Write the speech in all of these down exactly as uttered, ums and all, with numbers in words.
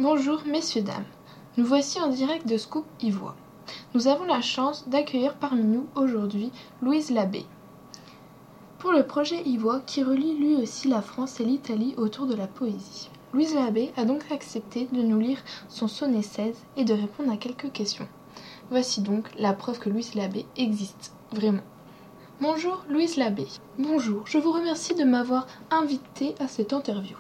Bonjour messieurs dames, nous voici en direct de Scoop Ivoire. Nous avons la chance d'accueillir parmi nous aujourd'hui Louise Labbé pour le projet Ivoire qui relie lui aussi la France et l'Italie autour de la poésie. Louise Labbé a donc accepté de nous lire son sonnet seize et de répondre à quelques questions. Voici donc la preuve que Louise Labbé existe, vraiment. Bonjour Louise Labbé. Bonjour, je vous remercie de m'avoir invitée à cette interview.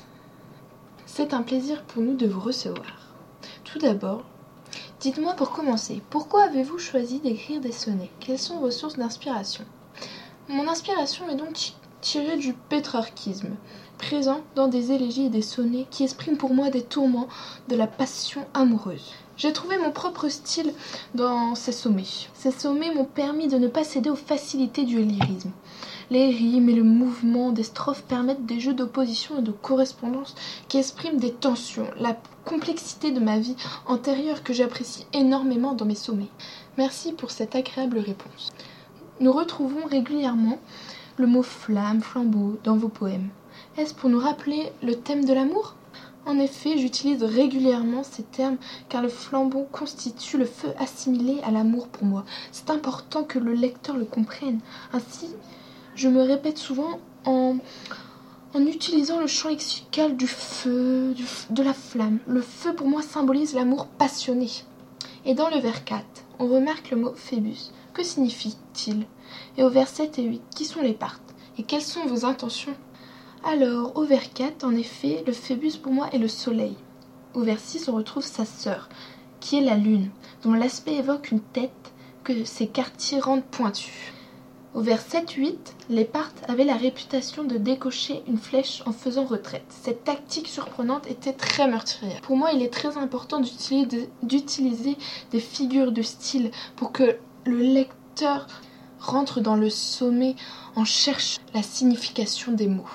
C'est un plaisir pour nous de vous recevoir. Tout d'abord, dites-moi pour commencer, pourquoi avez-vous choisi d'écrire des sonnets? Quelles sont vos sources d'inspiration? Mon inspiration est donc tirée du pétrarchisme, présent dans des élégies et des sonnets qui expriment pour moi des tourments de la passion amoureuse. J'ai trouvé mon propre style dans ces sommets. Ces sommets m'ont permis de ne pas céder aux facilités du lyrisme. Les rimes et le mouvement des strophes permettent des jeux d'opposition et de correspondance qui expriment des tensions, la complexité de ma vie antérieure que j'apprécie énormément dans mes sommets. Merci pour cette agréable réponse. Nous retrouvons régulièrement le mot flamme, flambeau dans vos poèmes. Est-ce pour nous rappeler le thème de l'amour ? En effet, j'utilise régulièrement ces termes car le flambeau constitue le feu assimilé à l'amour pour moi. C'est important que le lecteur le comprenne. Ainsi, je me répète souvent en, en utilisant le champ lexical du feu, du, de la flamme. Le feu pour moi symbolise l'amour passionné. Et dans le vers quatre, on remarque le mot phébus. Que signifie-t-il? Et au vers sept et huit, qui sont les parts? Et quelles sont vos intentions? Alors, au vers quatre, en effet, le phébus pour moi est le soleil. Au vers six, on retrouve sa sœur, qui est la lune, dont l'aspect évoque une tête que ses quartiers rendent pointus. Au vers sept huit, les Parthes avaient la réputation de décocher une flèche en faisant retraite. Cette tactique surprenante était très meurtrière. Pour moi, il est très important d'utiliser, d'utiliser des figures de style pour que le lecteur rentre dans le sommet en cherchant la signification des mots.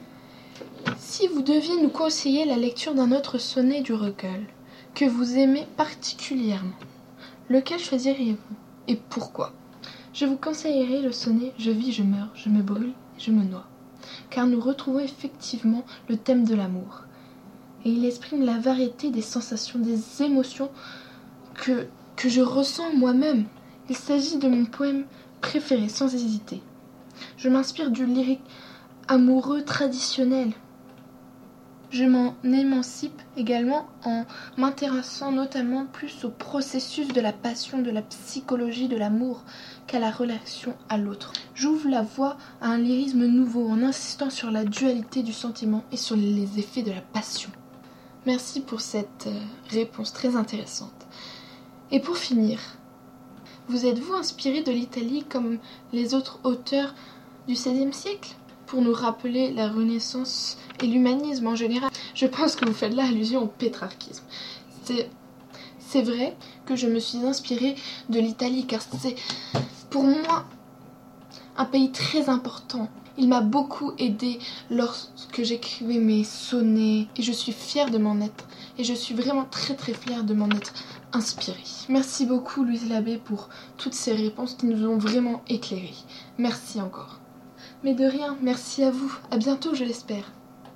Si vous deviez nous conseiller la lecture d'un autre sonnet du recueil que vous aimez particulièrement, lequel choisiriez-vous et pourquoi? Je vous conseillerais le sonnet « Je vis, je meurs, je me brûle, je me noie », car nous retrouvons effectivement le thème de l'amour. Et il exprime la variété des sensations, des émotions que, que je ressens moi-même. Il s'agit de mon poème préféré, sans hésiter. Je m'inspire du lyrique amoureux traditionnel. Je m'en émancipe également en m'intéressant notamment plus au processus de la passion, de la psychologie de l'amour qu'à la relation à l'autre. J'ouvre la voie à un lyrisme nouveau en insistant sur la dualité du sentiment et sur les effets de la passion. Merci pour cette réponse très intéressante. Et pour finir, vous êtes-vous inspiré de l'Italie comme les autres auteurs du seizième siècle ? Pour nous rappeler la Renaissance et l'humanisme en général. Je pense que vous faites là allusion au pétrarchisme. C'est, c'est vrai que je me suis inspirée de l'Italie car c'est pour moi un pays très important. Il m'a beaucoup aidée lorsque j'écrivais mes sonnets et je suis fière de m'en être. Et je suis vraiment très très fière de m'en être inspirée. Merci beaucoup Louise Labbé pour toutes ces réponses qui nous ont vraiment éclairés. Merci encore. Mais de rien, merci à vous. À bientôt, je l'espère.